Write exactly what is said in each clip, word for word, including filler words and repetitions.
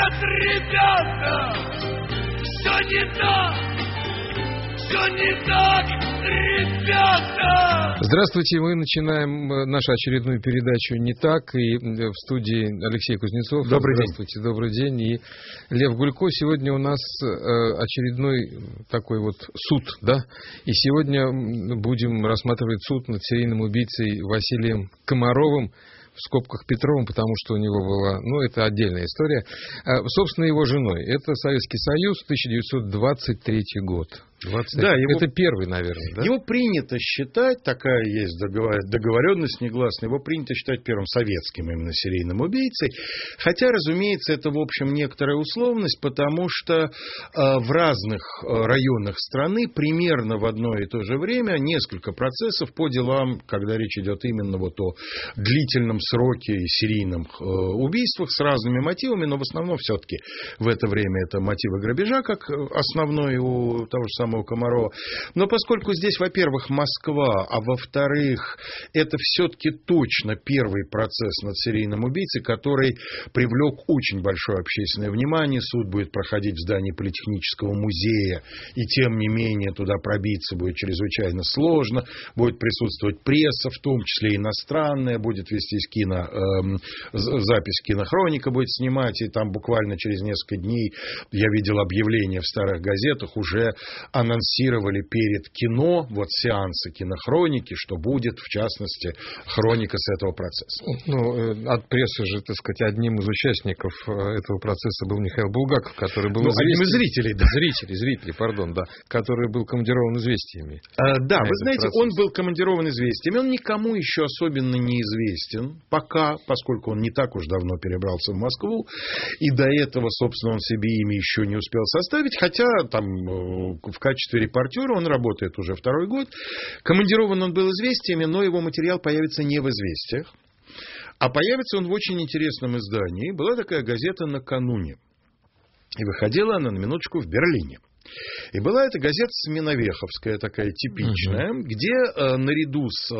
Нет, ребята, все не так. Все не так, ребята! Здравствуйте, мы начинаем нашу очередную передачу «Не так». И в студии Алексей Кузнецов. Добрый Здравствуйте, день. добрый день. И Лев Гулько. Сегодня у нас очередной такой вот суд, да? И сегодня будем рассматривать суд над серийным убийцей Василием Комаровым, в скобках Петровым, потому что у него была, ну, это отдельная история, собственно, его женой. Это Советский Союз, тысяча девятьсот двадцать третий год. двадцать Да, его, это первый, наверное, да? Его принято считать, такая есть договоренность негласная, его принято считать первым советским именно серийным убийцей. Хотя, разумеется, это, в общем, некоторая условность, потому что э, в разных районах страны примерно в одно и то же время несколько процессов по делам, когда речь идет именно вот о длительном сроке и серийных э, убийствах с разными мотивами, но в основном все-таки в это время это мотивы грабежа, как основной у того же самого Комарова. Но поскольку здесь, во-первых, Москва, а во-вторых, это все-таки точно первый процесс над серийным убийцей, который привлек очень большое общественное внимание. Суд будет проходить в здании Политехнического музея, и тем не менее туда пробиться будет чрезвычайно сложно. Будет присутствовать пресса, в том числе иностранная, будет вестись кино, э, запись кинохроника будет снимать, и там буквально через несколько дней я видел объявления в старых газетах, уже анонсировали перед кино, вот сеансы кинохроники, что будет, в частности, хроника с этого процесса. Ну, от прессы же, так сказать, одним из участников этого процесса был Михаил Булгаков, который был... Ну, известен... одним из зрителей, да. Зрителей, зрителей, пардон, да. Который был командирован «Известиями». А, да, вы знаете, процесс. он был командирован «Известиями». Он никому еще особенно не известен пока, поскольку он не так уж давно перебрался в Москву. И до этого, собственно, он себе имя еще не успел составить. Хотя там в качестве репортера он работает уже второй год. Командирован он был «Известиями», но его материал появится не в «Известиях», а появится он в очень интересном издании. Была такая газета «Накануне». И выходила она, на минуточку, в Берлине. И была эта газета Семеновеховская, такая типичная, угу. где э, наряду с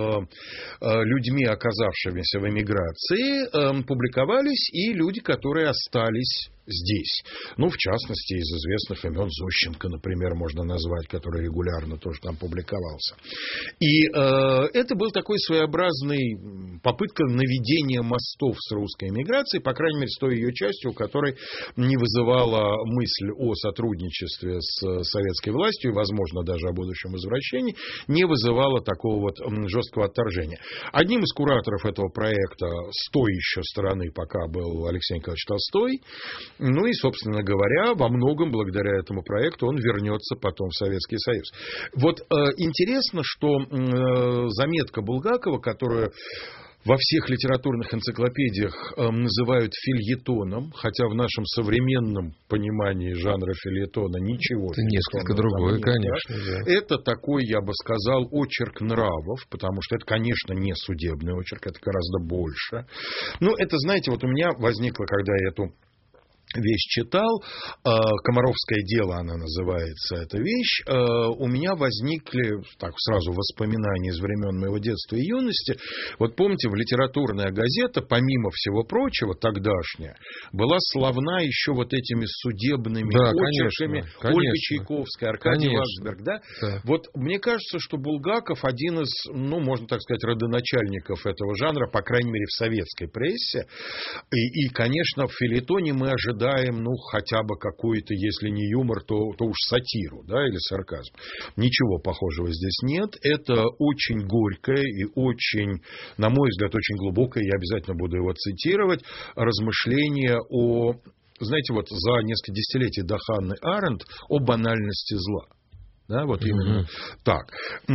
э, людьми, оказавшимися в эмиграции, э, публиковались и люди, которые остались здесь. Ну, в частности, из известных имен Зощенко, например, можно назвать, который регулярно тоже там публиковался. И э, это был такой своеобразный попытка наведения мостов с русской эмиграцией, по крайней мере, с той ее частью, которой не вызывала мысль о сотрудничестве с советской властью и, возможно, даже о будущем возвращении, не вызывала такого вот жесткого отторжения. Одним из кураторов этого проекта с той еще стороны пока был Алексей Николаевич Толстой. Ну и, собственно говоря, во многом благодаря этому проекту он вернется потом в Советский Союз. Вот э, интересно, что э, заметка Булгакова, которую во всех литературных энциклопедиях э, называют фельетоном, хотя в нашем современном понимании жанра фельетона ничего. Это несколько другое, нет, конечно. Да. Это такой, я бы сказал, очерк нравов, потому что это, конечно, не судебный очерк, это гораздо больше. Ну, это, знаете, вот у меня возникло, когда я эту вещь читал, «Комаровское дело» она называется, эта вещь, у меня возникли так сразу воспоминания из времен моего детства и юности. Вот помните, в литературная газета, помимо всего прочего, тогдашняя, была славна еще вот этими судебными да, очерками. Конечно, Ольга конечно. Чайковская, Аркадий конечно. Ваксберг. Да? Да. Вот мне кажется, что Булгаков один из, ну, можно так сказать, родоначальников этого жанра, по крайней мере, в советской прессе. И, и конечно, в фельетоне мы ожидаем ну, хотя бы какой-то, если не юмор, то, то уж сатиру, да, или сарказм. Ничего похожего здесь нет. Это очень горькое и очень, на мой взгляд, очень глубокое, я обязательно буду его цитировать, размышление о, знаете, вот за несколько десятилетий до Ханны Аренд о банальности зла. Да, вот именно mm-hmm. так.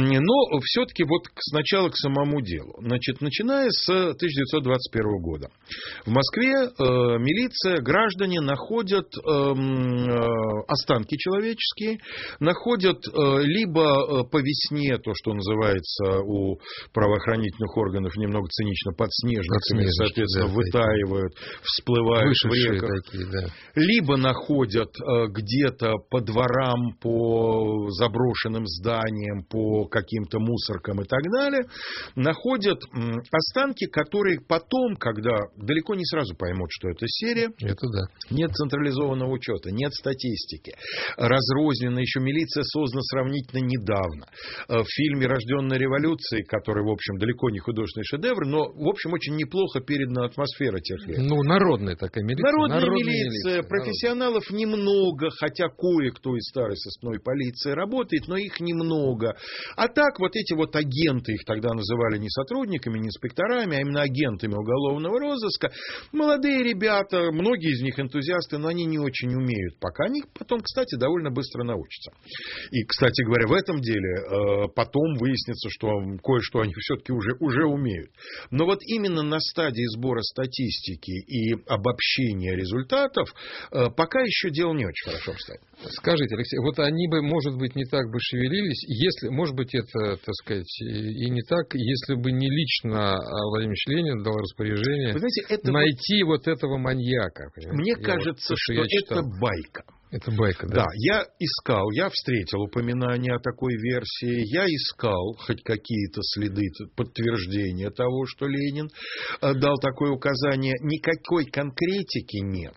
Но все-таки вот сначала к самому делу. Значит, начиная с тысяча девятьсот двадцать первого года. В Москве э, милиция, граждане находят э, э, останки человеческие, находят э, либо по весне, то, что называется у правоохранительных органов немного цинично подснежниками, соответственно, да, вытаивают, всплывают в реках. Такие, да. Либо находят э, где-то по дворам, по заброшенным зданиям, по каким-то мусоркам и так далее, находят останки, которые потом, когда далеко не сразу поймут, что это серия, это да. Нет централизованного учета, нет статистики. Разрозненно, еще милиция создана сравнительно недавно. В фильме «Рожденная революцией», который, в общем, далеко не художественный шедевр, но, в общем, очень неплохо передана атмосфера тех лет. Ну, народная такая милиция. Народная, народная милиция, милиция, профессионалов народная. Немного, хотя кое-кто из старой сыскной полиции работает, но их немного. А так, вот эти вот агенты, их тогда называли не сотрудниками, не инспекторами, а именно агентами уголовного розыска, молодые ребята, многие из них энтузиасты, но они не очень умеют пока. Они потом, кстати, довольно быстро научатся. И, кстати говоря, в этом деле потом выяснится, что кое-что они все-таки уже, уже умеют. Но вот именно на стадии сбора статистики и обобщения результатов пока еще дело не очень хорошо обстоит. Скажите, Алексей, вот они бы, может быть, не так бы шевелились, если, может быть, это, так сказать, и не так, если бы не лично Владимир Ильич Ленин дал распоряжение Вы знаете, это найти вот... вот этого маньяка. Мне я кажется, вот, что, что это байка. Это байка, да? Да, я искал, я встретил упоминания о такой версии, я искал хоть какие-то следы подтверждения того, что Ленин дал такое указание. Никакой конкретики нет.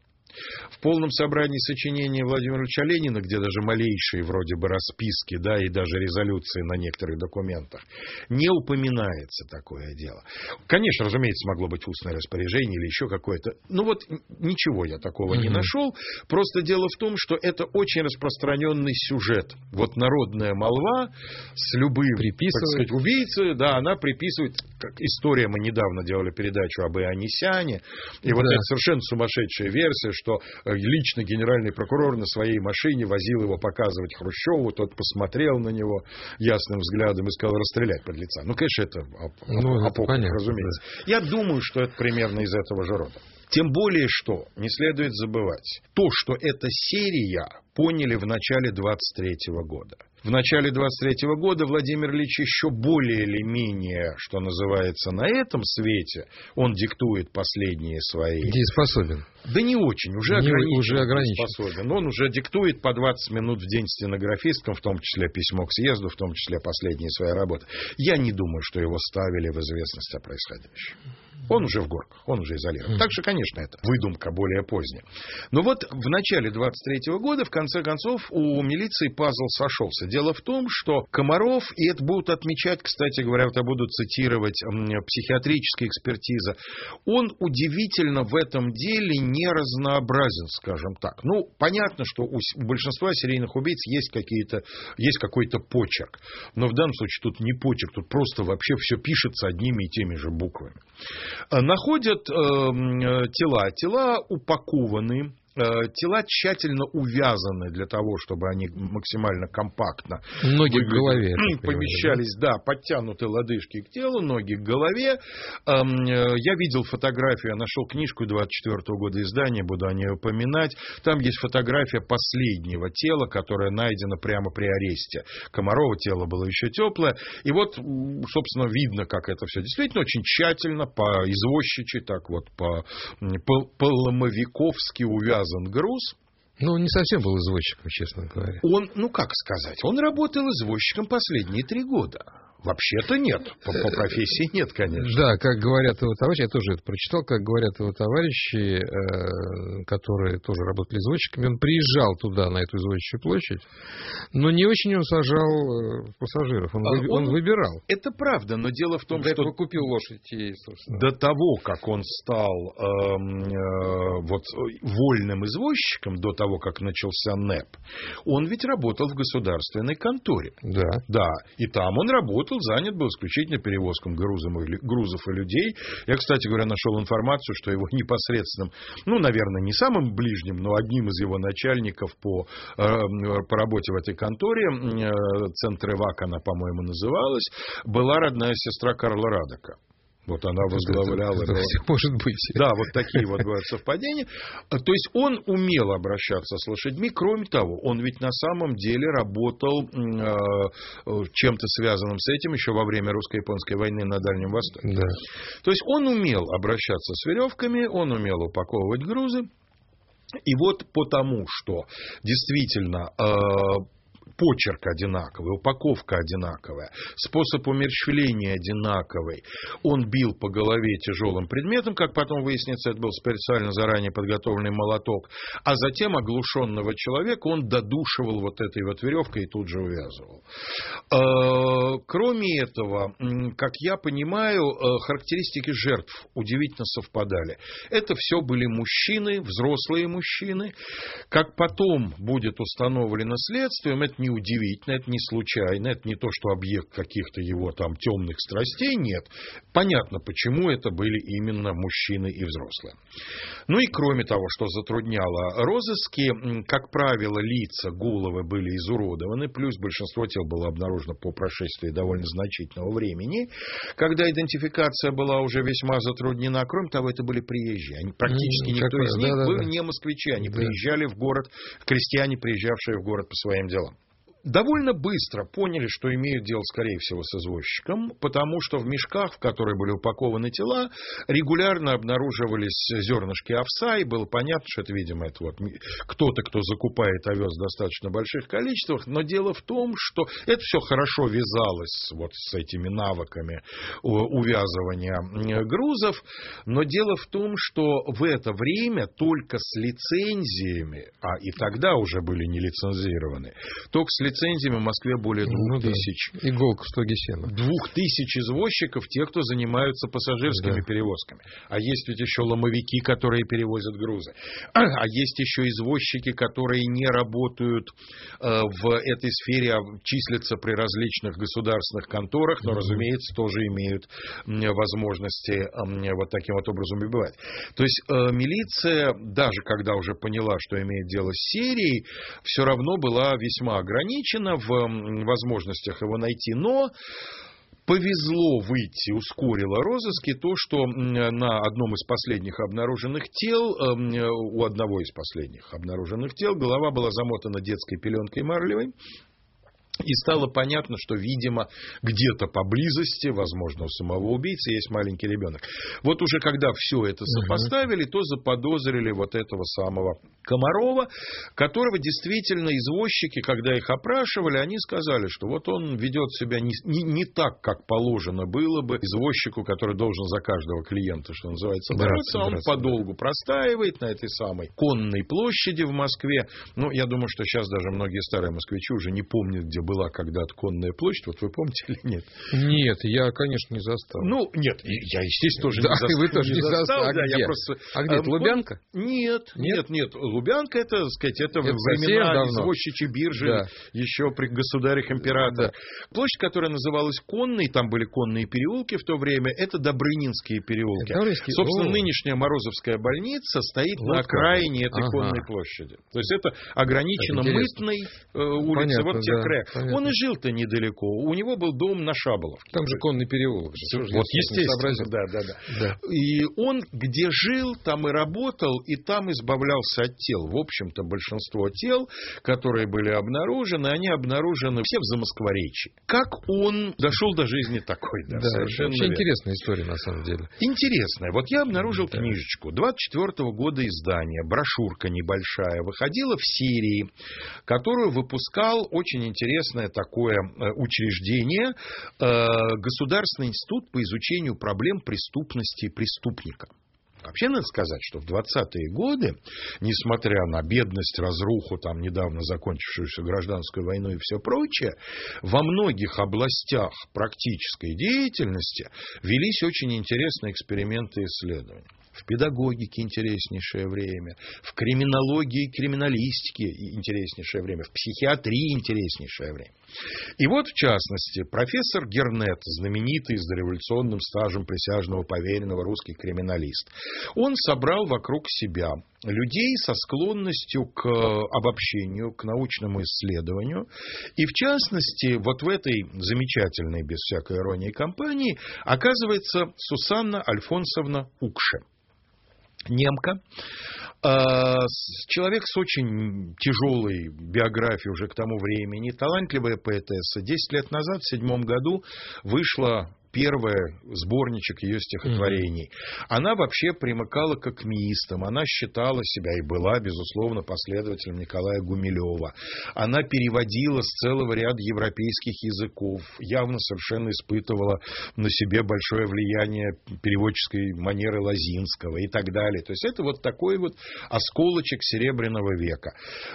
В полном собрании сочинений Владимира Ильича Ленина, где даже малейшие вроде бы расписки, да, и даже резолюции на некоторых документах, не упоминается такое дело. Конечно, разумеется, могло быть устное распоряжение или еще какое-то. Ну вот ничего я такого mm-hmm. не нашел. Просто дело в том, что это очень распространенный сюжет. Вот народная молва с любым, так сказать, убийцей, да, она приписывает. Как история, мы недавно делали передачу об Ионисяне, и да. вот это совершенно сумасшедшая версия, что лично генеральный прокурор на своей машине возил его показывать Хрущеву, тот посмотрел на него ясным взглядом и сказал расстрелять подлеца. Ну, конечно, это ну, апокриф, разумеется. Да. Я думаю, что это примерно из этого же рода. Тем более, что не следует забывать, то, что это серия, поняли в начале двадцать третьего года. В начале двадцать третьего года Владимир Ильич еще более или менее, что называется, на этом свете, он диктует последние свои... Дееспособен. Да не очень, уже не, ограничен. Уже ограничен. Способен. Он уже диктует по двадцать минут в день стенографисткам, в том числе письмо к съезду, в том числе последние свои работы. Я не думаю, что его ставили в известность о происходящем. Он уже в горках, он уже изолирован. Так что, конечно, это выдумка более поздняя. Но вот в начале двадцать третьего года, в конце концов, у милиции пазл сошелся. Дело в том, что Комаров, и это будут отмечать, кстати говоря, это будут цитировать психиатрическая экспертиза, он удивительно в этом деле не разнообразен, скажем так. Ну, понятно, что у большинства серийных убийц есть какие-то, есть какой-то почерк. Но в данном случае тут не почерк, тут просто вообще все пишется одними и теми же буквами. Находят э, тела. Тела упакованы. Тела тщательно увязаны для того, чтобы они максимально компактно ноги к голове помещались, да, подтянуты лодыжки к телу, ноги к голове. Я видел фотографию, я нашел книжку двадцать четвёртого года издания, буду о ней упоминать. Там есть фотография последнего тела, которое найдено прямо при аресте. Комарова тело было еще теплое. И вот, собственно, видно, как это все действительно очень тщательно, по-извозчичьи, так вот, по-ломовиковски увязано. Груз. Ну, он не совсем был извозчиком, честно говоря. Он, ну как сказать, он работал извозчиком последние три года. Вообще-то нет. По, по профессии нет, конечно. Да, как говорят его товарищи, я тоже это прочитал, как говорят его товарищи, э, которые тоже работали извозчиками, он приезжал туда, на эту извозчичью площадь, но не очень он сажал э, пассажиров, он, а вы, он, он выбирал. Это правда, но дело в том, Для что... купил лошадь и, собственно... До того, как он стал э, э, вот, вольным извозчиком, до того, как начался НЭП, он ведь работал в государственной конторе. Да. Да, и там он работал, занят был исключительно перевозком грузов и людей. Я, кстати говоря, нашел информацию, что его непосредственным, ну, наверное, не самым ближним, но одним из его начальников по, по работе в этой конторе, Центр Ивак она, по-моему, называлась, была родная сестра Карла Радека. Вот она возглавляла. Это, это все может быть. Да, вот такие вот бывают совпадения. То есть он умел обращаться с лошадьми. Кроме того, он ведь на самом деле работал э, чем-то связанным с этим еще во время русско-японской войны на Дальнем Востоке. Да. То есть он умел обращаться с веревками, он умел упаковывать грузы. И вот потому, что действительно... Э, почерк одинаковый, упаковка одинаковая, способ умерщвления одинаковый. Он бил по голове тяжелым предметом, как потом выяснится, это был специально заранее подготовленный молоток, а затем оглушенного человека он додушивал вот этой вот веревкой и тут же увязывал. Кроме этого, как я понимаю, характеристики жертв удивительно совпадали. Это все были мужчины, взрослые мужчины. Как потом будет установлено следствием, это не удивительно, это не случайно, это не то, что объект каких-то его там темных страстей, нет. Понятно, почему это были именно мужчины и взрослые. Ну и кроме того, что затрудняло розыски, как правило, лица, головы были изуродованы, плюс большинство тел было обнаружено по прошествии довольно значительного времени, когда идентификация была уже весьма затруднена. Кроме того, это были приезжие. Они, практически никто из них да, был да, не москвичи. Они да. приезжали в город, крестьяне, приезжавшие в город по своим делам. Довольно быстро поняли, что имеют дело, скорее всего, с извозчиком, потому что в мешках, в которые были упакованы тела, регулярно обнаруживались зернышки овса, и было понятно, что это, видимо, это вот кто-то, кто закупает овес в достаточно больших количествах, но дело в том, что это все хорошо вязалось вот с этими навыками увязывания грузов, но дело в том, что в это время только с лицензиями, а и тогда уже были не лицензированы, только с лицензиями в Москве более двух тысяч. Ну, да. Иголка в стоге сена. Двух тысяч извозчиков, тех, кто занимаются пассажирскими да. перевозками. А есть ведь еще ломовики, которые перевозят грузы. А, а есть еще извозчики, которые не работают э, в этой сфере, а числятся при различных государственных конторах, но, mm-hmm. разумеется, тоже имеют возможности э, вот таким вот образом убивать. То есть э, милиция, даже когда уже поняла, что имеет дело с серией, все равно была весьма ограничена в возможностях его найти, но повезло выйти, ускорило розыски то, что на одном из последних обнаруженных тел, у одного из последних обнаруженных тел, голова была замотана детской пеленкой марлевой. И стало понятно, что, видимо, где-то поблизости, возможно, у самого убийцы есть маленький ребенок. Вот уже когда все это сопоставили, то заподозрили вот этого самого Комарова, которого действительно извозчики, когда их опрашивали, они сказали, что вот он ведет себя не, не, не так, как положено было бы извозчику, который должен за каждого клиента, что называется, бороться. Он подолгу простаивает на этой самой Конной площади в Москве. Ну, я думаю, что сейчас даже многие старые москвичи уже не помнят, где была когда-то Конная площадь. Вот вы помните или нет? Нет, я, конечно, не застал. Ну, нет, я, естественно, тоже да, не застал. Вы тоже не застал. А да, где? Я просто... а где? Это Лубянка? Нет, нет, нет. Лубянка, это, так сказать, это, это времена извозчичьей биржи, да. еще при государях-императорах. Да. Площадь, которая называлась Конной, там были конные переулки в то время, это Добрынинские переулки. Добрынинские... Собственно, О. нынешняя Морозовская больница стоит вот на окраине этой ага. Конной площади. То есть это ограничено это мытной э, улицей, вот в тех да, краях. Понятно. Он и жил-то недалеко. У него был дом на Шаболовке. Там же конный переулок. Вот, естественно. Да, да, да. Да. И он где жил, там и работал, и там избавлялся от тел. В общем-то, большинство тел, которые были обнаружены, они обнаружены все в Замоскворечье. Как он дошел до жизни такой? Да, да, совершенно вообще верно. Интересная история, на самом деле. Интересная. Вот я обнаружил да. книжечку. двадцать четвёртого года издания. Брошюрка небольшая. Выходила в серии, которую выпускал очень интересное такое учреждение. Государственный институт по изучению проблем преступности и преступника. Вообще, надо сказать, что в двадцатые годы, несмотря на бедность, разруху, там недавно закончившуюся гражданскую войну и все прочее, во многих областях практической деятельности велись очень интересные эксперименты и исследования. В педагогике интереснейшее время, в криминологии и криминалистике интереснейшее время, в психиатрии интереснейшее время. И вот, в частности, профессор Гернет, знаменитый с дореволюционным стажем присяжного поверенного русский криминалист, он собрал вокруг себя людей со склонностью к обобщению, к научному исследованию. И, в частности, вот в этой замечательной, без всякой иронии, компании оказывается Сусанна Альфонсовна Укше. Немка, человек с очень тяжелой биографией уже к тому времени, талантливая поэтесса. Десять лет назад, в седьмом году, вышла первый сборничек ее стихотворений. Mm-hmm. Она вообще примыкала к акмеистам. Она считала себя и была, безусловно, последователем Николая Гумилева. Она переводила с целого ряда европейских языков. Явно совершенно испытывала на себе большое влияние переводческой манеры Лозинского и так далее. То есть это вот такой вот осколочек Серебряного века.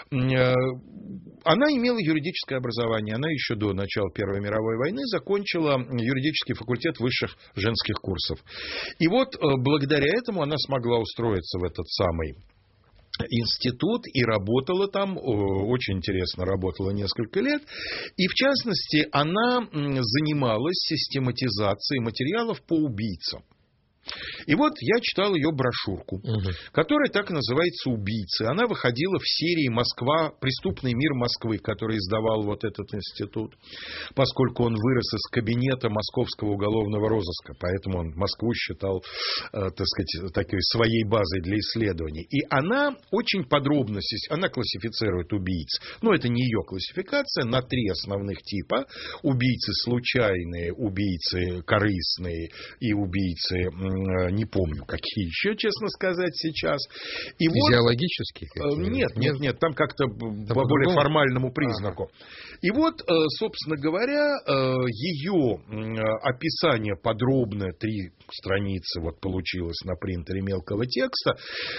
Она имела юридическое образование. Она еще до начала Первой мировой войны закончила юридический факультет высших женских курсов. И вот благодаря этому она смогла устроиться в этот самый институт и работала там, очень интересно работала несколько лет. И в частности, она занималась систематизацией материалов по убийцам. И вот я читал ее брошюрку, угу. которая так и называется «Убийцы». Она выходила в серии «Москва. Преступный мир Москвы», который издавал вот этот институт, поскольку он вырос из кабинета Московского уголовного розыска, поэтому он Москву считал, так сказать, такой своей базой для исследований. И она очень подробно, она классифицирует убийц, но это не ее классификация, на три основных типа: убийцы случайные, убийцы корыстные и убийцы, не помню, какие еще, честно сказать, сейчас. И физиологические? Вот, нет, нет, нет, там как-то там по более формальному признаку. Ага. И вот, собственно говоря, ее описание подробное, три страницы вот получилось на принтере мелкого текста,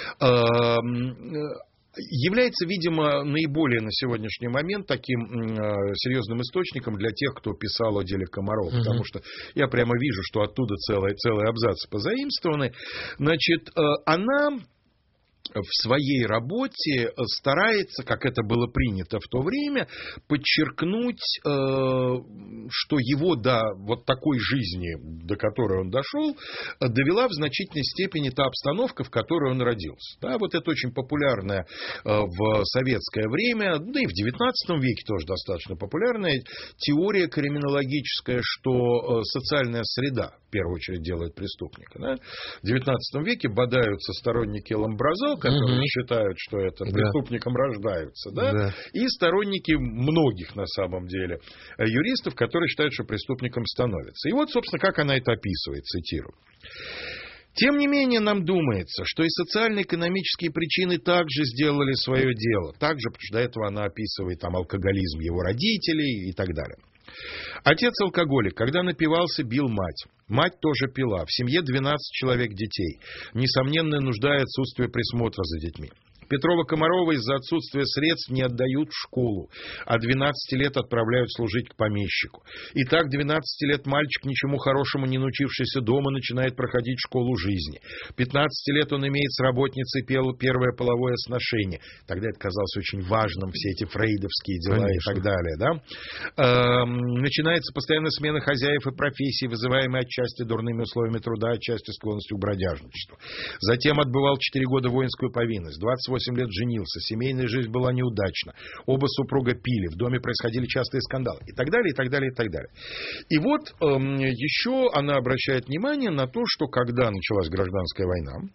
является, видимо, наиболее на сегодняшний момент таким э, серьезным источником для тех, кто писал о деле Комарова. Uh-huh. Потому что я прямо вижу, что оттуда целые, целые абзацы позаимствованы. Значит, э, она в своей работе старается, как это было принято в то время, подчеркнуть, э, что его до вот такой жизни, до которой он дошел, довела в значительной степени та обстановка, в которой он родился. Да, вот это очень популярная э, в советское время, да и в девятнадцатом веке тоже достаточно популярная теория криминологическая, что э, социальная среда в первую очередь делает преступника. Да? В девятнадцатом веке бодаются сторонники Ламбразо, которые угу. считают, что это да. преступником рождаются, да? Да. И сторонники многих, на самом деле, юристов, которые считают, что преступником становятся. И вот, собственно, как она это описывает, цитирую. Тем не менее, нам думается, что и социально-экономические причины также сделали свое дело. Также, потому что до этого она описывает там алкоголизм его родителей и так далее. Отец алкоголик, когда напивался, бил мать. Мать тоже пила. В семье двенадцать человек детей. Несомненная нужда и отсутствие присмотра за детьми. Петрова-Комарова из-за отсутствия средств не отдают в школу, а двенадцати лет отправляют служить к помещику. Итак, двенадцати лет мальчик, ничему хорошему не научившийся дома, начинает проходить школу жизни. пятнадцати лет он имеет с работницей первое половое сношение. Тогда это казалось очень важным, все эти фрейдовские дела. Конечно. И так далее. Да? Эм, начинается постоянная смена хозяев и профессий, вызываемая отчасти дурными условиями труда, отчасти склонностью к бродяжничеству. Затем отбывал четыре года воинскую повинность. двадцать восемь лет женился, семейная жизнь была неудачна, оба супруга пили, в доме происходили частые скандалы и так далее, и так далее, и так далее. И вот эм, еще она обращает внимание на то, что когда началась гражданская война,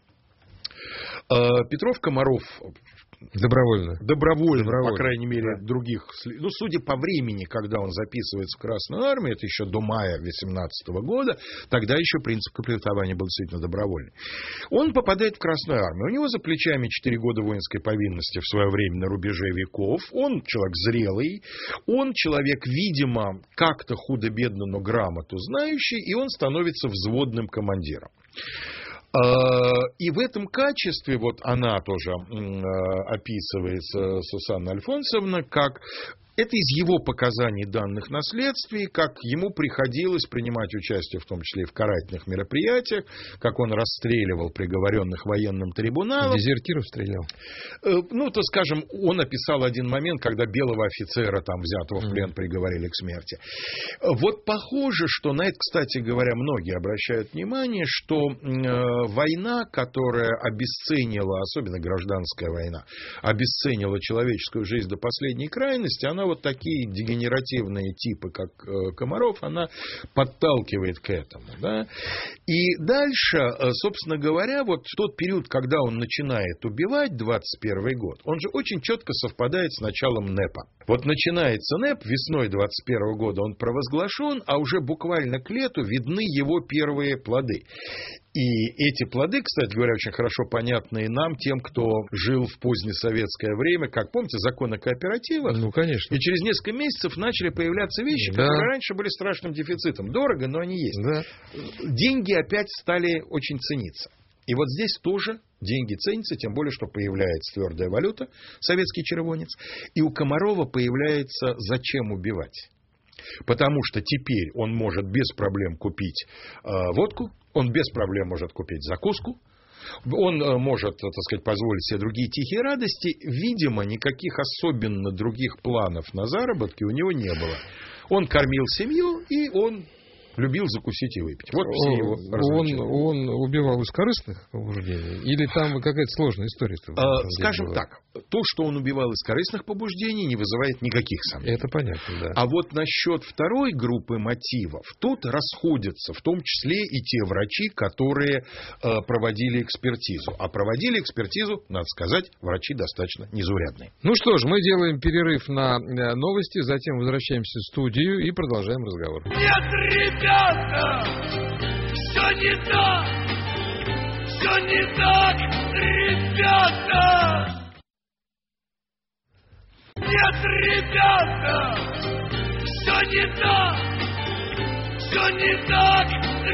э, Петров-Комаров Добровольно. Добровольно, Добровольно, по крайней мере, да. других. Ну, судя по времени, когда он записывается в Красную армию, это еще до мая восемнадцатого года, тогда еще принцип комплектования был действительно добровольный. Он попадает в Красную армию. У него за плечами четыре года воинской повинности в свое время на рубеже веков. Он человек зрелый. Он человек, видимо, как-то худо-бедно, но грамоту знающий. И он становится взводным командиром. И в этом качестве, вот она тоже описывает Сусанна Альфонсовна, как это из его показаний данных на следствии, как ему приходилось принимать участие, в том числе и в карательных мероприятиях, как он расстреливал приговоренных военным трибуналом. Дезертиров стрелял? Ну, то, скажем, он описал один момент, когда белого офицера, там, взятого в плен, приговорили к смерти. Вот похоже, что на это, кстати говоря, многие обращают внимание, что э, война, которая обесценила, особенно гражданская война, обесценила человеческую жизнь до последней крайности, она она вот такие дегенеративные типы, как Комаров, она подталкивает к этому. Да? И дальше, собственно говоря, вот в тот период, когда он начинает убивать, двадцать первый год, он же очень четко совпадает с началом НЭПа. Вот начинается НЭП, весной двадцать первого года он провозглашен, а уже буквально к лету видны его первые плоды. И эти плоды, кстати говоря, очень хорошо понятны и нам, тем, кто жил в позднесоветское время, как, помните, закон о кооперативах? Ну, конечно. И через несколько месяцев начали появляться вещи, да. которые раньше были страшным дефицитом. Дорого, но они есть. Да. Деньги опять стали очень цениться. И вот здесь тоже деньги ценятся, тем более, что появляется твердая валюта, советский червонец. И у Комарова появляется «зачем убивать?». Потому что теперь он может без проблем купить э, водку, он без проблем может купить закуску, он э, может, так сказать, позволить себе другие тихие радости. Видимо, никаких особенно других планов на заработки у него не было. Он кормил семью, и он любил закусить и выпить. Вот все его развлечения. Он, он убивал из корыстных побуждений? Или там какая-то сложная история? А, скажем была? Так, то, что он убивал из корыстных побуждений, не вызывает никаких сомнений. Это понятно, да. А вот насчет второй группы мотивов, тут расходятся, в том числе и те врачи, которые э, проводили экспертизу. А проводили экспертизу, надо сказать, врачи достаточно незаурядные. Ну что ж, мы делаем перерыв на новости, затем возвращаемся в студию и продолжаем разговор. Нет, ребята, все не так, все не так, ребята. Нет, ребята, все не так, все не так,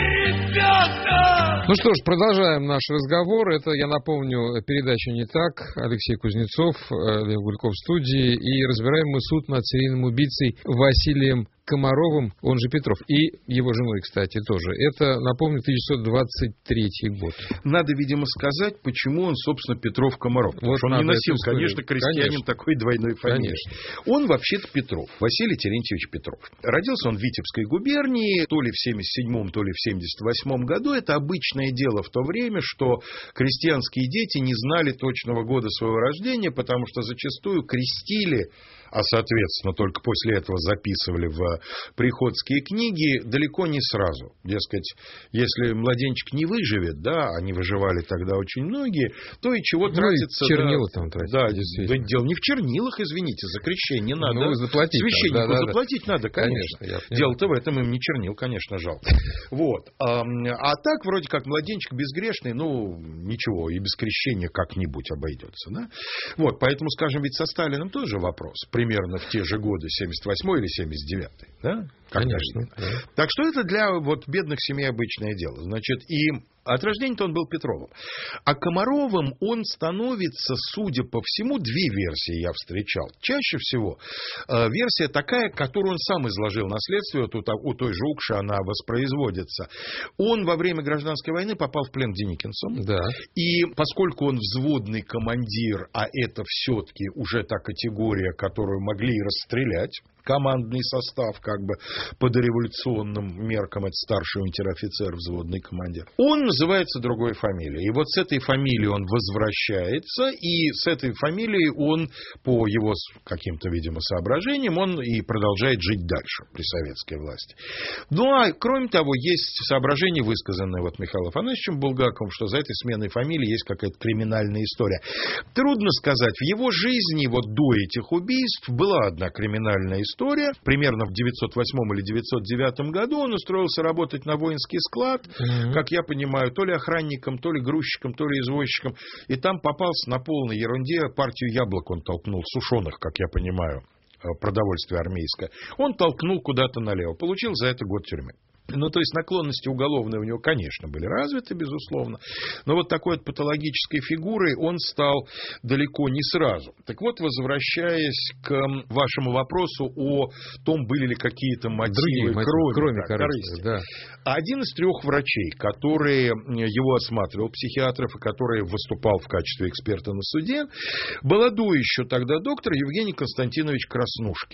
ребята. Ну что ж, продолжаем наш разговор. Это, я напомню, передача «Не так». Алексей Кузнецов, Лев Гульков в студии. И разбираем мы суд над серийным убийцей Василием Комаровым, он же Петров, и его женой, кстати, тоже. Это, напомню, тысяча девятьсот двадцать третий год. Надо, видимо, сказать, почему он, собственно, Петров-Комаров. Потому вот что он не носил, конечно, крестьянин конечно. Такой двойной фамилии. Конечно. Он вообще-то Петров, Василий Терентьевич Петров. Родился он в Витебской губернии, то ли в семьдесят седьмом, то ли в семьдесят восьмом году. Это обычное дело в то время, что крестьянские дети не знали точного года своего рождения, потому что зачастую крестили, а, соответственно, только после этого записывали в приходские книги, далеко не сразу. Дескать, если младенчик не выживет, да, а не выживали тогда очень многие, то и чего ну, тратится... И чернила да, там тратить. Да, действительно. Да, дело не в чернилах, извините, за крещение надо. Ну, заплатить. Священнику да, да, заплатить да. надо, конечно. конечно Дело-то в этом, им не чернил, конечно, жалко. Вот. А, а так, вроде как, младенчик безгрешный, ну, ничего, и без крещения как-нибудь обойдется, да. Вот, поэтому, скажем, ведь со Сталиным тоже вопрос. Примерно в те же годы, семьдесят восьмой или семьдесят девятый, да? Конечно. Да. Так что это для вот бедных семей обычное дело. Значит, и от рождения-то он был Петровым. А Комаровым он становится, судя по всему, две версии я встречал. Чаще всего э, версия такая, которую он сам изложил на следствие, вот у, у той же Укши она воспроизводится. Он во время гражданской войны попал в плен к Деникинцам. Да. И поскольку он взводный командир, а это все-таки уже та категория, которую могли и расстрелять, командный состав, как бы по дореволюционным меркам, это старший унтер-офицер, взводный командир. Он называется другой фамилией. И вот с этой фамилией он возвращается, и с этой фамилией он, по его каким-то, видимо, соображениям, он и продолжает жить дальше при советской власти. Ну, а кроме того, есть соображения, высказанные вот Михаилом Афанасьевичем Булгаковым, что за этой сменой фамилии есть какая-то криминальная история. Трудно сказать. В его жизни вот до этих убийств была одна криминальная история. История. Примерно в девятьсот восьмом или девятьсот девятом году он устроился работать на воинский склад, mm-hmm. как я понимаю, то ли охранником, то ли грузчиком, то ли извозчиком. И там попался на полной ерунде, партию яблок он толкнул, сушеных, как я понимаю, продовольствие армейское. Он толкнул куда-то налево. Получил за это год тюрьмы. Ну, то есть, наклонности уголовные у него, конечно, были развиты, безусловно. Но вот такой вот патологической фигурой он стал далеко не сразу. Так вот, возвращаясь к вашему вопросу о том, были ли какие-то мотивы, мотивы кроме, кроме да, корысти. Да. Один из трех врачей, которые его осматривал, психиатров, и который выступал в качестве эксперта на суде, молодой еще тогда доктор Евгений Константинович Краснушкин.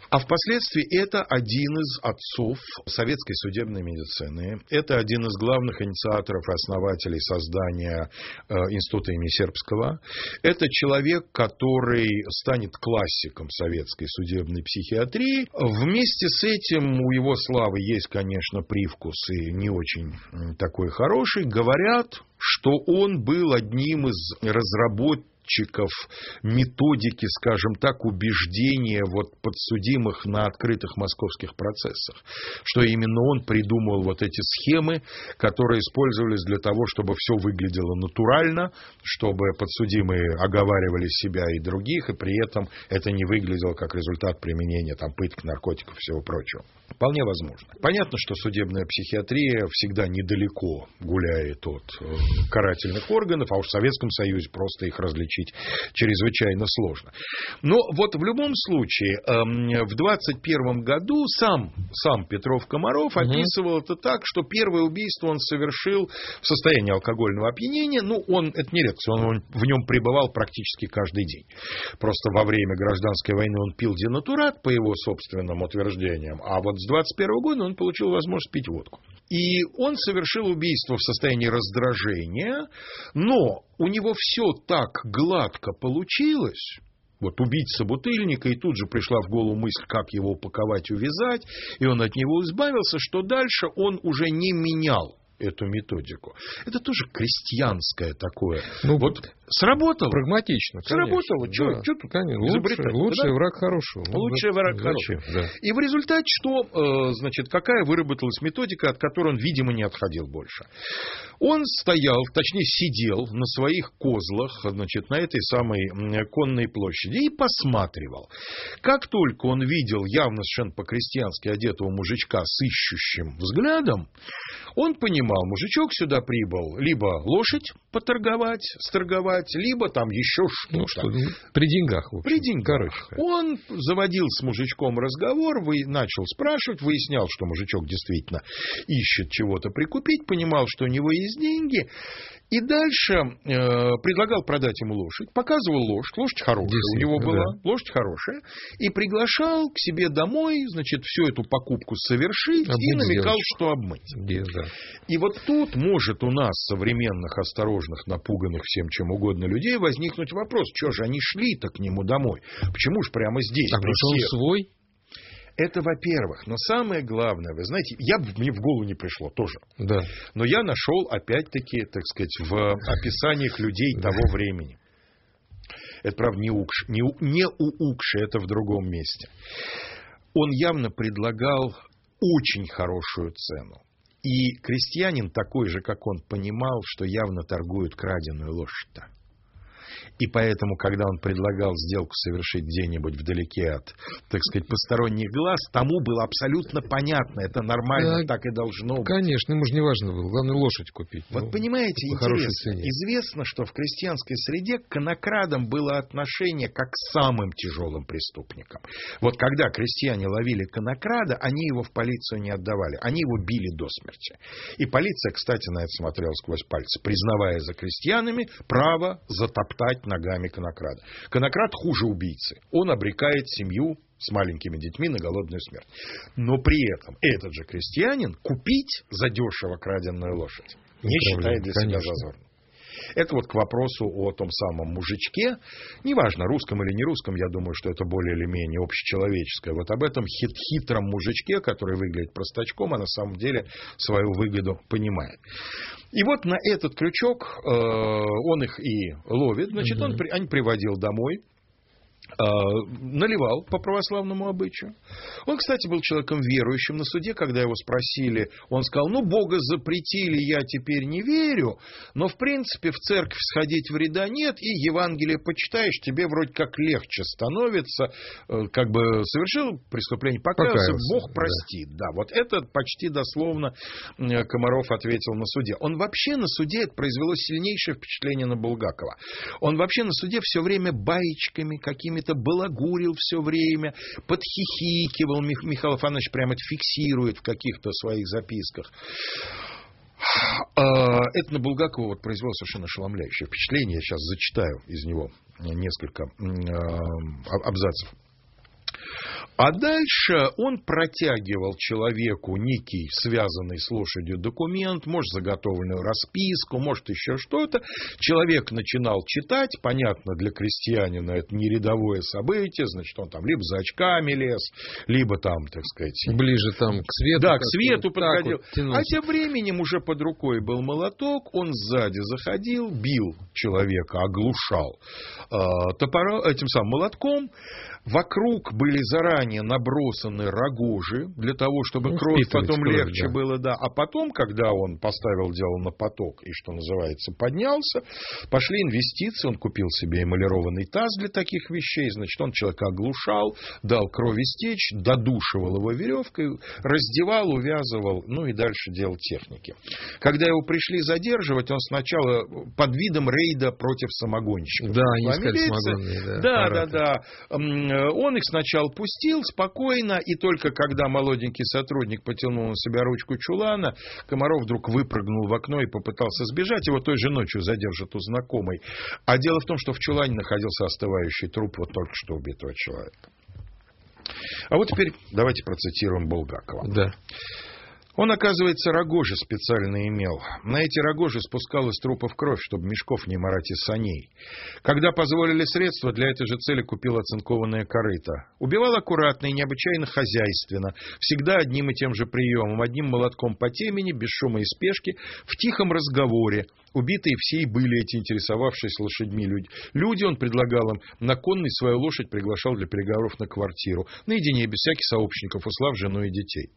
А впоследствии это один из отцов советской судебной медицины. Это один из главных инициаторов и основателей создания э, Института имени Сербского. Это человек, который станет классиком советской судебной психиатрии. Вместе с этим у его славы есть, конечно, привкус и не очень такой хороший. Говорят, что он был одним из разработчиков методики, скажем так, убеждения вот подсудимых на открытых московских процессах. Что именно он придумал вот эти схемы, которые использовались для того, чтобы все выглядело натурально, чтобы подсудимые оговаривали себя и других, и при этом это не выглядело как результат применения там, пыток, наркотиков и всего прочего. Вполне возможно. Понятно, что судебная психиатрия всегда недалеко гуляет от карательных органов, а уж в Советском Союзе просто их различить чрезвычайно сложно. Но вот в любом случае, в двадцать первом году сам, сам Петров-Комаров угу. описывал это так, что первое убийство он совершил в состоянии алкогольного опьянения. Ну, он, это не редкость, он в нем пребывал практически каждый день. Просто во время гражданской войны он пил денатурат, по его собственным утверждениям, а вот с двадцать первого года он получил возможность пить водку. И он совершил убийство в состоянии раздражения, но у него все так гладко получилось. Вот убить собутыльника, и тут же пришла в голову мысль, как его упаковать, увязать, и он от него избавился, что дальше он уже не менял эту методику. Это тоже крестьянское такое. Ну, вот сработало. Прагматично. Сработало. Да, что, что тут изобретать? Лучший да? враг хорошего. Лучший враг да, хорошего. Да. И в результате что, значит, какая выработалась методика, от которой он, видимо, не отходил больше. Он стоял, точнее, сидел на своих козлах, значит, на этой самой Конной площади и посматривал. Как только он видел явно совершенно по-крестьянски одетого мужичка с ищущим взглядом, он понимал, мужичок сюда прибыл либо лошадь поторговать, сторговать, либо там еще что-то. Ну, что, при деньгах. В общем. При деньгах. Он заводил с мужичком разговор, вы, начал спрашивать, выяснял, что мужичок действительно ищет чего-то прикупить, понимал, что у него есть деньги. И дальше э, предлагал продать ему лошадь, показывал лошадь, лошадь хорошая у него была, да. лошадь хорошая, и приглашал к себе домой, значит, всю эту покупку совершить обмыть и намекал, девочку. Что обмыть. Да. И вот тут может у нас, современных, осторожных, напуганных всем чем угодно людей, возникнуть вопрос, что же они шли-то к нему домой? Почему же прямо здесь? А потому что он свой? Это, во-первых. Но самое главное, вы знаете, я, мне в голову не пришло тоже. Да. Но я нашел, опять-таки, так сказать, в описаниях людей того времени. Это, правда, не, укш, не, не у Укши, это в другом месте. Он явно предлагал очень хорошую цену. И крестьянин такой же, как он, понимал, что явно торгуют краденую лошадь-то. И поэтому, когда он предлагал сделку совершить где-нибудь вдалеке от, так сказать, посторонних глаз, тому было абсолютно понятно. Это нормально, да, так и должно быть. Конечно, ему же не важно было. Главное, лошадь купить. Вот ну, понимаете, интересно. Известно, что в крестьянской среде к конокрадам было отношение как к самым тяжелым преступникам. Вот когда крестьяне ловили конокрада, они его в полицию не отдавали. Они его били до смерти. И полиция, кстати, на это смотрела сквозь пальцы, признавая за крестьянами право затоптать ногами конокрада. Конокрад хуже убийцы. Он обрекает семью с маленькими детьми на голодную смерть. Но при этом этот же крестьянин купить задешево краденную лошадь не считает для себя зазорным. Это вот к вопросу о том самом мужичке. Неважно, русском или не русском, я думаю, что это более или менее общечеловеческое. Вот об этом хит- хитром мужичке, который выглядит простачком, а на самом деле свою выгоду понимает. И вот на этот крючок э, он их и ловит. Значит, mm-hmm. он, они приводил домой. Наливал по православному обычаю. Он, кстати, был человеком верующим. На суде, когда его спросили, он сказал, ну, Бога запретили, я теперь не верю, но, в принципе, в церковь сходить вреда нет, и Евангелие почитаешь, тебе вроде как легче становится, как бы совершил преступление, покаялся, Бог простит. Да. Да, вот это почти дословно Комаров ответил на суде. Он вообще на суде, это произвело сильнейшее впечатление на Булгакова. Он вообще на суде все время баечками какими-то балагурил все время, подхихикивал. Мих- Михаил Афанасьевич прямо это фиксирует в каких-то своих записках. Это на Булгакова вот произвело совершенно ошеломляющее впечатление. Я сейчас зачитаю из него несколько абзацев. А дальше он протягивал человеку некий связанный с лошадью документ, может, заготовленную расписку, может, еще что-то. Человек начинал читать, понятно, для крестьянина это не рядовое событие, значит, он там либо за очками лез, либо там, так сказать... Ближе там к свету. Да, к свету подходил. Вот а тем временем уже под рукой был молоток, он сзади заходил, бил человека, оглушал э, топором, этим самым молотком. Вокруг были заранее набросаны рогожи для того, чтобы ну, кровь потом кровь, легче да. было, да. А потом, когда он поставил дело на поток и, что называется, поднялся, пошли инвестиции, он купил себе эмалированный таз для таких вещей, значит, он человека оглушал, дал крови стечь, додушивал его веревкой, раздевал, увязывал, ну и дальше делал техники. Когда его пришли задерживать, он сначала под видом рейда против самогонщиков. Да, они искали самогонные, да. Да, да, да. Он их сначала пустил спокойно, и только когда молоденький сотрудник потянул на себя ручку чулана, Комаров вдруг выпрыгнул в окно и попытался сбежать. Его той же ночью задержат у знакомой. А дело в том, что в чулане находился остывающий труп вот только что убитого человека. А вот теперь давайте процитируем Булгакова. Да. Он, оказывается, рогожи специально имел. На эти рогожи спускал из трупов кровь, чтобы мешков не марать из саней. Когда позволили средства, для этой же цели купил оцинкованное корыто. Убивал аккуратно и необычайно хозяйственно. Всегда одним и тем же приемом. Одним молотком по темени, без шума и спешки, в тихом разговоре. Убитые все и были эти интересовавшиеся лошадьми люди. Люди, он предлагал им на конный свою лошадь приглашал для переговоров на квартиру. Наедине, без всяких сообщников, услав жену и детей.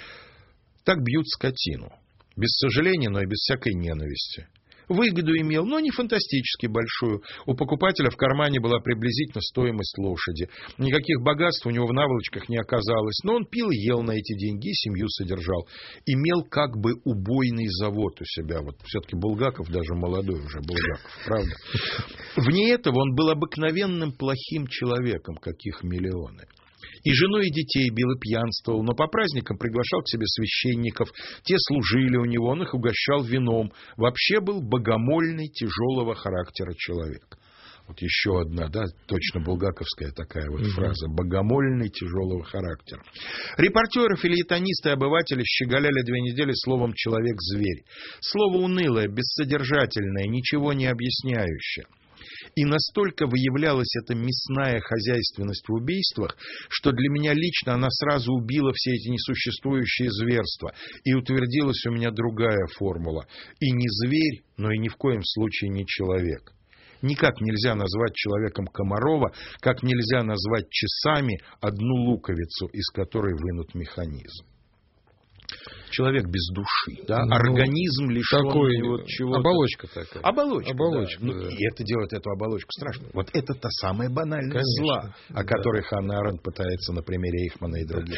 Так бьют скотину. Без сожаления, но и без всякой ненависти. Выгоду имел, но не фантастически большую. У покупателя в кармане была приблизительно стоимость лошади. Никаких богатств у него в наволочках не оказалось. Но он пил и ел на эти деньги, семью содержал. Имел как бы убойный завод у себя. Вот все-таки Булгаков, даже молодой уже Булгаков, правда? Вне этого он был обыкновенным плохим человеком, каких миллионы. И жену, и детей бил, и пьянствовал, но по праздникам приглашал к себе священников. Те служили у него, он их угощал вином. Вообще был богомольный, тяжелого характера человек. Вот еще одна, да, точно булгаковская такая вот mm-hmm. фраза. Богомольный, тяжелого характера. Репортеры, фельетонисты и обыватели щеголяли две недели словом «человек-зверь». Слово унылое, бессодержательное, ничего не объясняющее. И настолько выявлялась эта мясная хозяйственность в убийствах, что для меня лично она сразу убила все эти несуществующие зверства. И утвердилась у меня другая формула. И не зверь, но и ни в коем случае не человек. Никак нельзя назвать человеком Комарова, как нельзя назвать часами одну луковицу, из которой вынут механизм. Человек без души, да? Ну, организм лишенный вот чего-то. Оболочка такая. Оболочка, оболочка да. Да. Ну, и это делает эту оболочку страшной. Вот это та самая банальная Конечно, зла, о да. которой Ханна Аренд пытается на примере Эйхмана и других.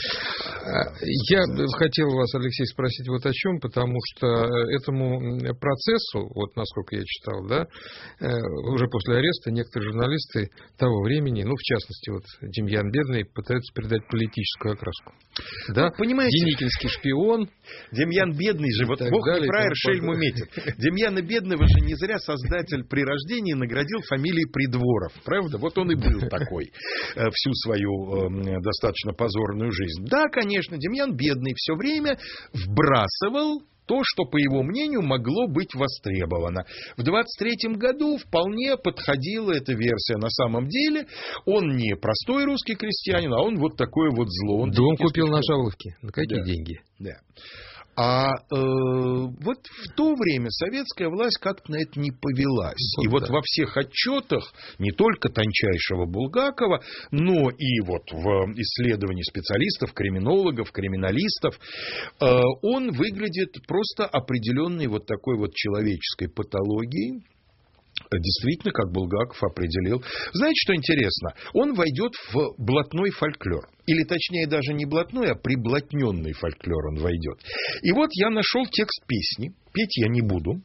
Я хотел вас, Алексей, спросить вот о чем, потому что этому процессу, вот насколько я читал, да, уже после ареста некоторые журналисты того времени, ну, в частности, вот Демьян Бедный, пытаются придать политическую окраску. Да? Понимаете? Деникинский шпион. Демьян Бедный же, вот Бог не фраер, шельму метит. Демьяна Бедного же не зря создатель при рождении наградил фамилией Придворов, правда? Вот он и был такой всю свою э, достаточно позорную жизнь. Да, конечно, Демьян Бедный все время вбрасывал то, что, по его мнению, могло быть востребовано. В двадцать третьем году вполне подходила эта версия. На самом деле он не простой русский крестьянин, а он вот такое вот зло. Он да он купил на жаловке. На какие да. деньги? Да. А э, вот в то время советская власть как-то на это не повелась. Вот, и вот да. во всех отчетах, не только тончайшего Булгакова, но и вот в исследовании специалистов, криминологов, криминалистов, э, он выглядит просто определенной вот такой вот человеческой патологией. Действительно, как Булгаков определил. Знаете, что интересно? Он войдет в блатной фольклор. Или, точнее, даже не блатной, а приблатненный фольклор он войдет. И вот я нашел текст песни. Петь я не буду.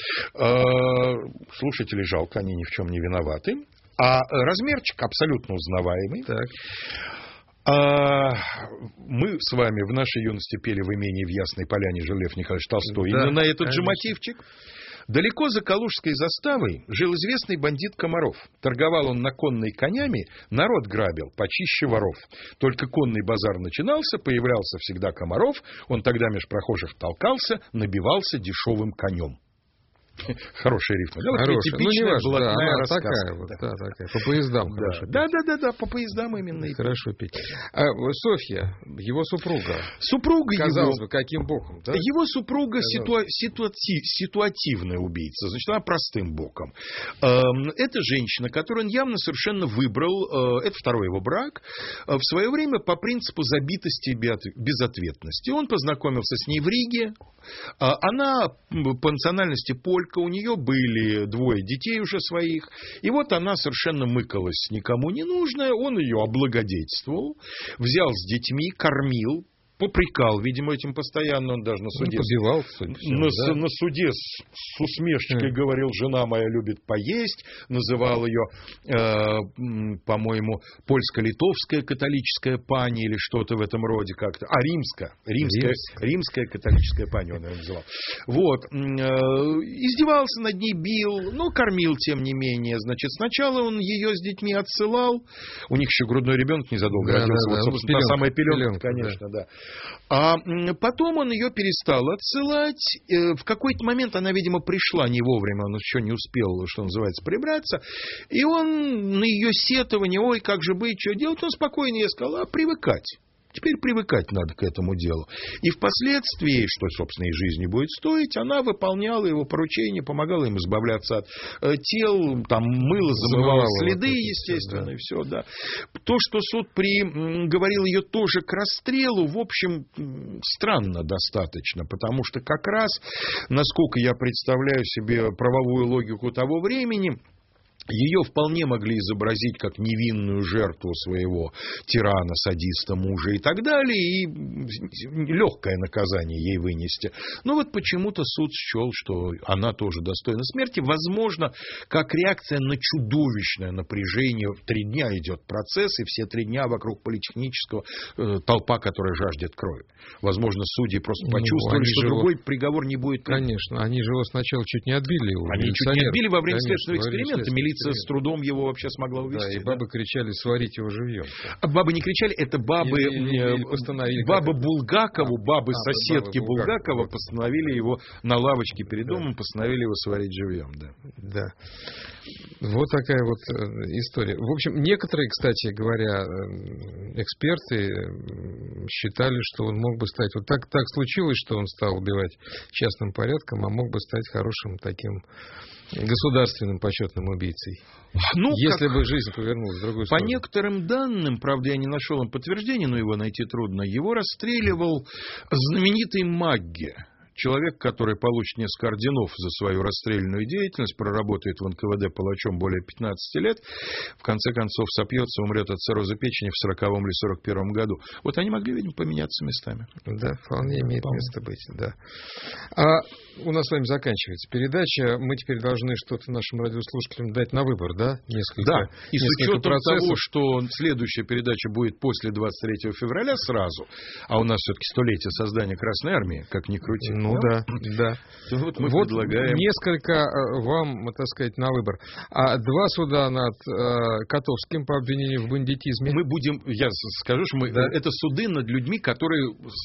Слушателей жалко, они ни в чем не виноваты. А размерчик абсолютно узнаваемый. Так. Мы с вами в нашей юности пели в имении в Ясной Поляне жил Лев Николаевич Толстой. Да, именно на этот конечно. же мотивчик. Далеко за Калужской заставой жил известный бандит Комаров. Торговал он наконной конями, народ грабил почище воров. Только конный базар начинался, появлялся всегда Комаров, он тогда меж прохожих толкался, набивался дешевым конем. Хорошая рифма. Да, хорошая. Типичная ну, блатная да, рассказка. Такая вот, да, такая. По поездам да. хорошо да, да, да, да, по поездам именно. И хорошо петь. А, Софья, его супруга. Супруга Казалось его, бы, каким боком? Да? Его супруга ситуа, ситуати, ситуативная убийца, значит, она простым боком. Это женщина, которую он явно совершенно выбрал, это второй его брак, в свое время по принципу забитости и безответности. Он познакомился с ней в Риге. Она по национальности полька, у нее были двое детей уже своих, и вот она совершенно мыкалась, никому не нужная, он ее облагодетельствовал, взял с детьми, кормил, попрекал, видимо, этим постоянно, он даже на суде, ну, побивал, судя, на, да? на суде с, с усмешечкой mm. говорил, жена моя любит поесть, называл ее, э, по-моему, польско-литовская католическая пани или что-то в этом роде как-то, а римская, римская, римская католическая пани он ее называл. Вот, э, издевался над ней, бил, но кормил, тем не менее, значит, сначала он ее с детьми отсылал, у них еще грудной ребенок незадолго да, родился, да, вот, собственно, та самая пеленка, конечно, да. да. А потом он ее перестал отсылать. В какой-то момент она, видимо, пришла не вовремя, он еще не успел, что называется, прибраться. И он на ее сетование, ой, как же быть, что делать, он спокойно ей сказал, а привыкать. Теперь привыкать надо к этому делу. И впоследствии, что, собственно, и жизни будет стоить, она выполняла его поручения, помогала им избавляться от э, тел, там, мыла, замывала следы, вот естественно, да. И все, да. То, что суд приговорил ее тоже к расстрелу, в общем, странно достаточно, потому что как раз, насколько я представляю себе правовую логику того времени, ее вполне могли изобразить как невинную жертву своего тирана, садиста, мужа и так далее, и легкое наказание ей вынести. Но вот почему-то суд счел, что она тоже достойна смерти. Возможно, как реакция на чудовищное напряжение. Три дня идет процесс, и все три дня вокруг политехнического э, толпа, которая жаждет крови. Возможно, судьи просто почувствовали, ну, что другой его... приговор не будет. Конечно, они же его сначала чуть не отбили. Они чуть не отбили во время следственного эксперимента. Милиция с трудом его вообще смогла увезти. Да, и бабы да. кричали, сварить его живьем. А бабы не кричали, это бабы, или, или, или постановили, бабы Булгакову, а, бабы а, соседки бабы Булгакова вот. Постановили его на лавочке перед да. домом, постановили его сварить живьем. Да. да. Вот такая вот история. В общем, некоторые, кстати говоря, эксперты считали, что он мог бы стать... Вот так, так случилось, что он стал убивать частным порядком, а мог бы стать хорошим таким... государственным почетным убийцей. Ну, если как... бы жизнь повернулась в другую сторону. По некоторым данным, правда, я не нашел им подтверждения, но его найти трудно, его расстреливал знаменитый Магге. Человек, который получит несколько орденов за свою расстрельную деятельность, проработает в эн ка вэ дэ палачом более пятнадцати лет, в конце концов сопьется, умрет от цирроза печени в сороковом или сорок первом году. Вот они могли, видимо, поменяться местами. Да, вполне имеет вполне. место быть, да. А у нас с вами заканчивается передача. Мы теперь должны что-то нашим радиослушателям дать на выбор, да? Несколько, да, и с учетом процессов. того, что следующая передача будет после двадцать третьего февраля сразу, а у нас все-таки столетие создания Красной Армии, как ни крути. Ну да, да. Вот мы вот предлагаем... несколько вам, так сказать, на выбор. А два суда над э, Котовским по обвинению в бандитизме. Мы будем, я скажу, что мы, да. это суды над людьми, которые...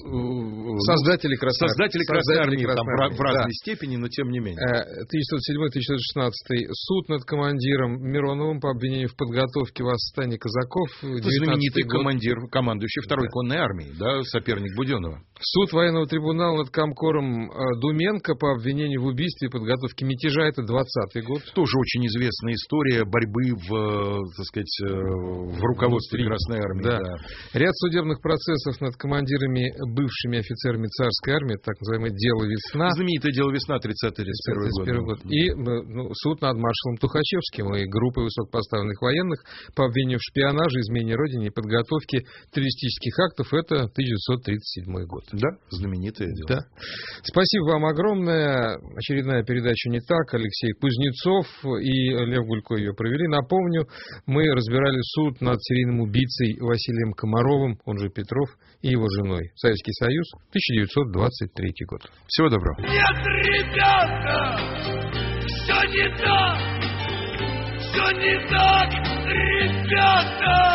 Э, создатели Красной, создатели Красной Армии, там, Армии, в разной да. степени, но тем не менее. тысяча девятьсот седьмой — тысяча девятьсот шестнадцатый. Суд над командиром Мироновым по обвинению в подготовке восстания казаков. Знаменитый год. командир, командующий второй да. конной армией, да, соперник Буденова. Суд военного трибунала над комкором Думенко по обвинению в убийстве и подготовке мятежа. Это двадцатый год. Тоже очень известная история борьбы в, так сказать, в руководстве Внутри. Красной Армии. Да. Да. Ряд судебных процессов над командирами, бывшими офицерами царской армии, так называемое дело «Весна». Знаменитое дело «Весна», тридцатый тридцать первый год. И ну, суд над маршалом Тухачевским и группой высокопоставленных военных по обвинению в шпионаже, измене родине и подготовке террористических актов. Это тысяча девятьсот тридцать седьмой год. Да, знаменитое дело. Да. Спасибо вам огромное. Очередная передача «Не так». Алексей Кузнецов и Лев Гулько ее провели. Напомню, мы разбирали суд над серийным убийцей Василием Комаровым, он же Петров, и его женой. Советский Союз, тысяча девятьсот двадцать третий год. Всего доброго. Нет, ребята! Все не так, все не так, ребята!